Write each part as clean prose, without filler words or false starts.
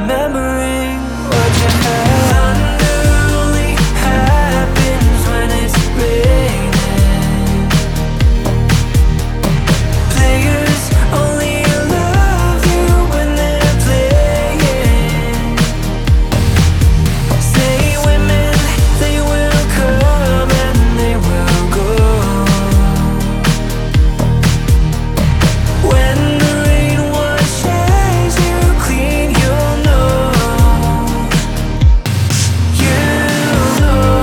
remembering what you had. Thunder only happens when it's raining. Players only love you when they're playing. Say women, they will come and they will go. When the rain washes you clean, you'll know. You'll know.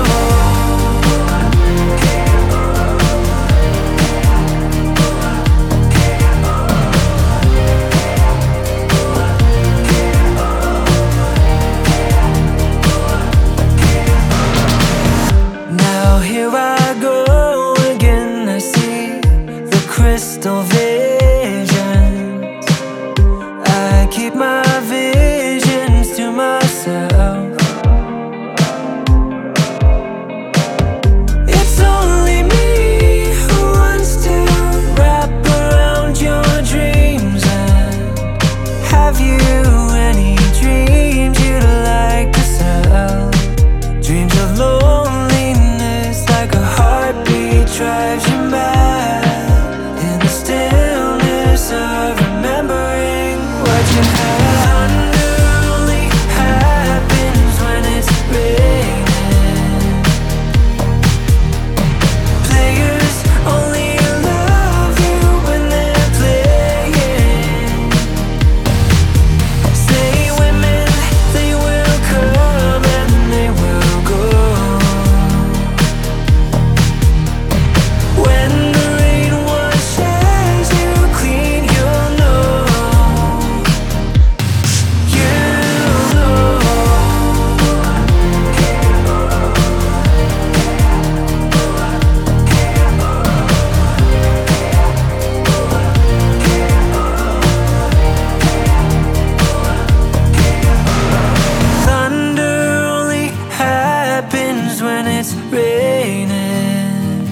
Now here I go again. I see the crystal visions. I keep my visions to myself. It's only me who wants to wrap around your dreams. And have you any dreams you'd like to sell? Dreams of loneliness, like a heartbeat drives you mad. In the stillness of remembering what you had. Thunder only happens when it's raining. Players only love you when they're playing. Say women, they will come and they will go. When the rain washes you clean, you'll know. You'll know. Thunder only happens when it's raining.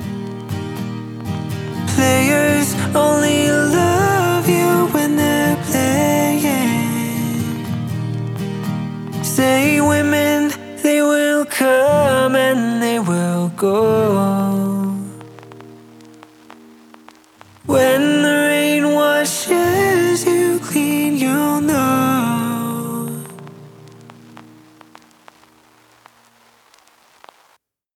Players only love you when they're playing. Say women, they will come and they will go.